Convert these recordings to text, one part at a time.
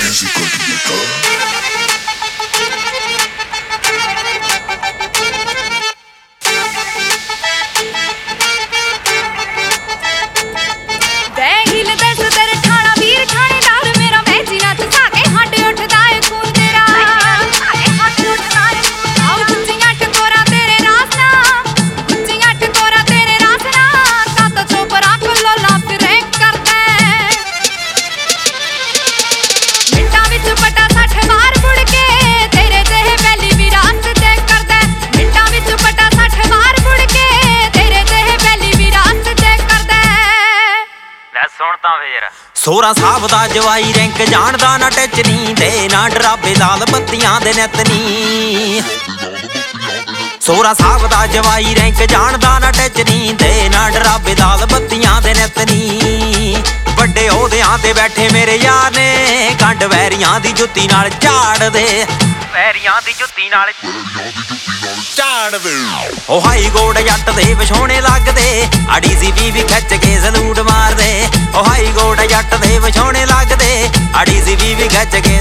सोरा साहब दा जवाई रैंक जानदा ना टच नी दे ना डराबे लाल बत्तियां दे नैत नी। सोरा साहब दा जवाई रैंक जानदा ना टच नी दे ना डराबे लाल बत्तियां दे नैत नी। बड़े ओहदियां ते बैठे मेरे यार ने कंड वैरियां दी जुत्ती नाल झाड़ दे, वैरियां दी जुत्ती नाल झाड़ दे। ओ हाई गोड जट दे विछोणे लगदे आड़ी सी बीवी खिच के सलूट मार दे। ओ हाई गोड जट दे विछोणे लगदे आड़ी सी बीवी खिच के।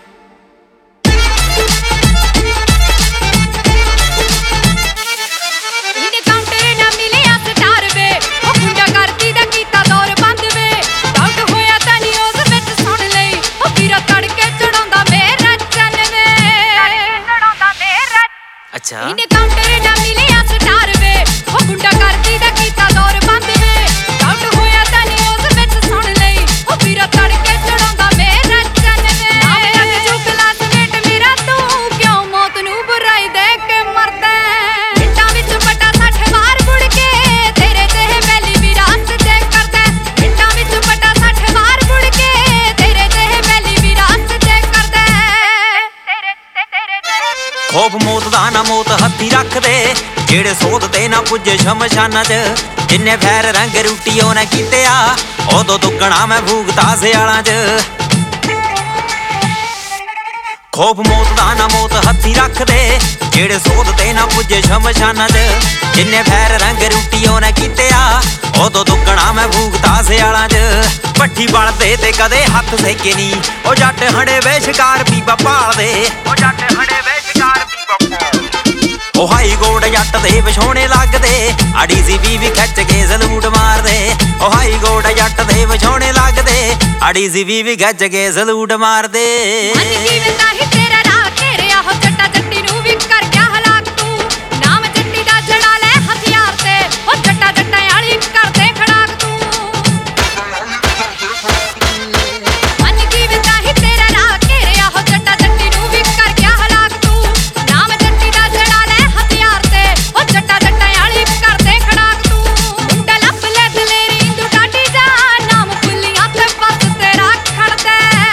अच्छा इने काउंटर ना मिलिया स्टार वे ओ गुंडा करदी दा कीता दौर बंद वे। डाउट होया तनी उस विच सुन लई ओ वीरा तड़के चढ़ांदा मेरा चन वे। नाम लग जो क्लासमेट मेरा तू क्यों मौत नू बुराई दे के मरदा। मिंटां विच पटा 60 वार बुड़ के तेरे ते पहली विरासत दे करदा। मिंटां विच पटा 60 वार बुड़ के तेरे ते पहली विरासत दे करदा। खौफ मौत दा ना मौत हत्थी रख दे जेड़े सोध ते ना पुजे शमशाना च। जिन्ने फैर रंग रूटी ओने कीते आ उदों दुगना मैं भूगता सियालां च। खौफ मौत दा ना मौत हत्थी रख दे जेड़े सोध ते ना पुजे शमशाना च। जिन्ने फैर रंग रूटी ओने कीते आ उदों दुगना मैं भूगता सियालां च। पट्ठी बलदे ते कदे हत्थ सेके नी ओ जट हंडे वे शिकार पीपा भाल दे। ओ जट हंडे वे शिकार पीपा भाल दे। ओ हाई गोड जट दे विछोणे लगदे आड़ी सी बीवी खिच के सलूट मार दे। ओ हाई गोड जट दे विछोणे लगदे आड़ी सी बीवी खिच के सलूट मार दे। मन जीवदा ही तेरा राह तेरे आहो जट्टा जट्टी नू भी कर क्या हलाक तू। नाम जट्टी दा जड़ा ले हथियार ते ओ जट्टा जट्टा आली कर दे खड़ाक तू। मन जीवदा ही तेरा राह तेरे आहो जट्टा जट्टी नू भी कर क्या हलाक तू। नाम जट्टी दा जड़ा ले हथियार ते ओ जट्टा जट्टा आली कर दे खड़ाक तू। मुंडा लप ले दलेरी तू डाटी जा नाम पुलियां ते बस तेरा खड़दा।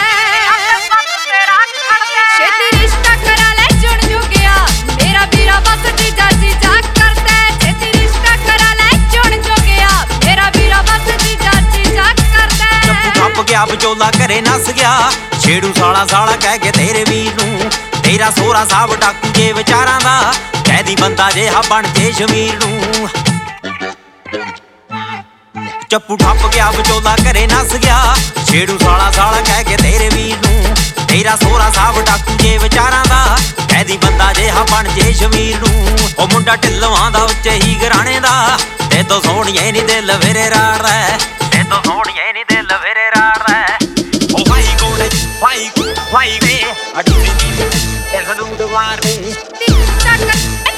छेती रिश्ता करा ले जुड़ जो गया मेरा वीरा बस जीजा जीजा करदा। छेती रिश्ता करा ले जुड़ जो गया मेरा वीरा बस जीजा जीजा करदा। चप्पू ठप गया विचोला घरे नस गया छेड़ू साला साला कह के तेरे वीर नू। तेरा सोहरा साहब डाकू जे विचारां दा कैदी बंदा जिहा बन जे शमीर नू। चप्पू ठप गया विचोला घरे नस गया छेड़ू साला साला कह के तेरे वीर नू। तेरा सोहरा साहब डाकू जे विचारां दा कैदी बंदा जिहा बन जे शमीर नू। ओ मुंडा ढिल्लों दा उच्चे ही घराणे दा ते तो सोहणिए नी दिल वेरे राड़दा। ते तो सोहणिए नी दिल वेरे राड़दा। ओ भाई गोड भाई भाई वे अड़ी सी सलूट मार दे।